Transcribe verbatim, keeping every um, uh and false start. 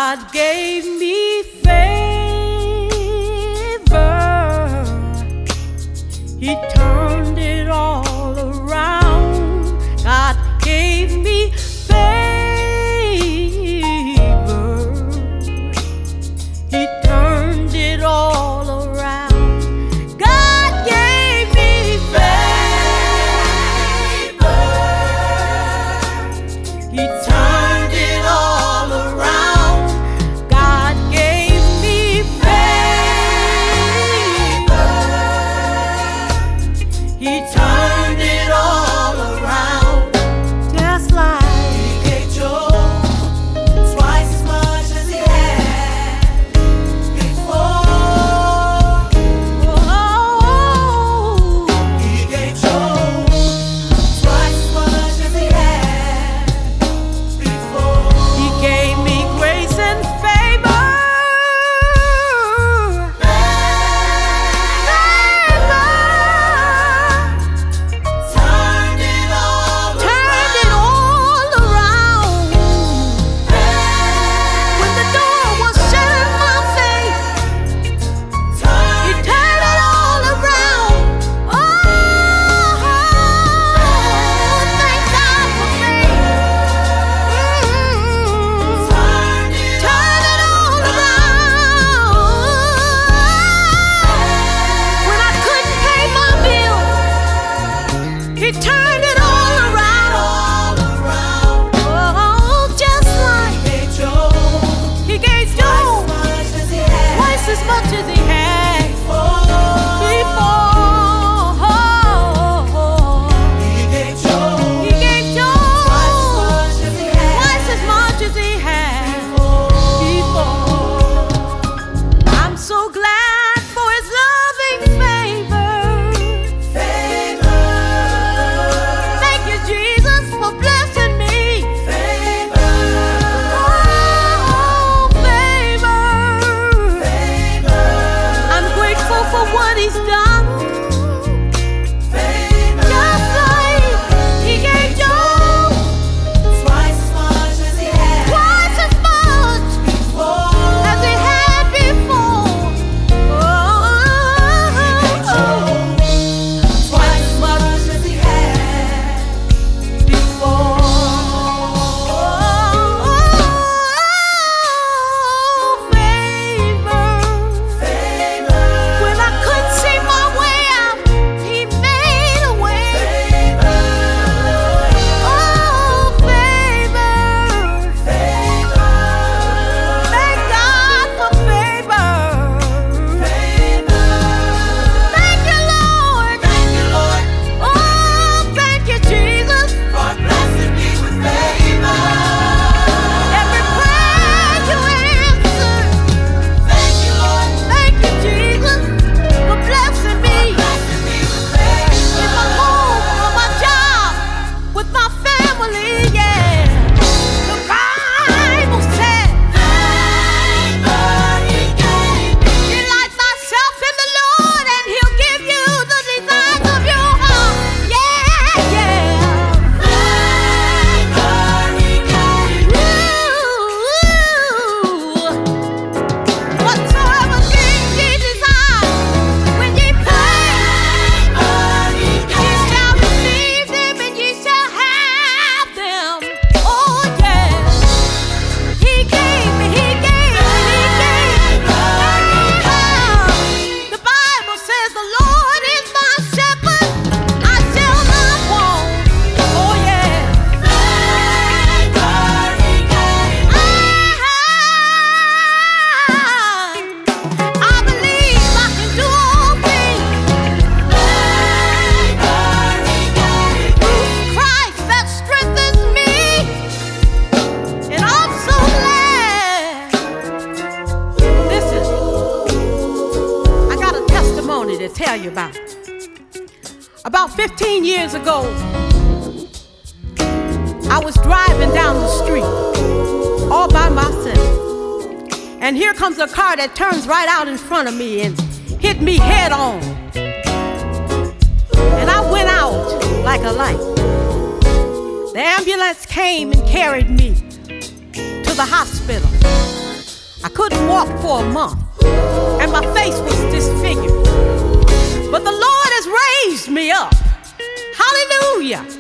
God gave me favor. He turned it all around. God gave me favor. He turned it all around. God gave me favor. He turned it all around. God gave me favor. He turned it all around. Just like He gave Job twice as much as he had before. Oh, He gave Job twice as much as he had before. He gave me grace and favor. Favor. Turned it all Turned it all around. When the door was shut in my face, He turned it all around. Oh, thank God for favor. Turned it all around. When I couldn't pay my bill, He turned it all around. Oh, just like He gave Job twice as much as he had before. He gave Job twice as much as he had before. I'm so glad for His loving favor. Thank you, Jesus, for blessing me. Oh, favor. I'm grateful for what He's done. Just like He gave Job twice as much as he had before. Oh, twice as much as he had before. Favor. When I couldn't see my way out, He made a way. Oh, favor. Thank God for favor. Thank you, Lord. Oh, thank you, Jesus, for blessing me with favor. Every prayer You answered. Thank you, Lord. Thank you, Jesus, for blessing me in my home, on my job, with my family. Yeah, the Bible said, "Delight thyself in the Lord, and He'll give you the desires of your heart." Yeah, yeah. Ooh. Whatsoever things ye desire, when ye pray, ye shall receive them, and ye shall have them. Oh, yeah. He gave me, He gave me, He gave me. The Bible says the Lord is my shepherd, I shall not want. Oh, yeah. I believe I can do all things through Christ that strengthens me, and I'm so glad. Listen, I got a testimony to tell you about. About fifteen years ago, I was driving down the street all by myself, and here comes a car that turns right out in front of me and hit me head on. And I went out like a light. The ambulance came and carried me to the hospital. I couldn't walk for a month, and my face was disfigured. But the Lord has raised me up. Hallelujah.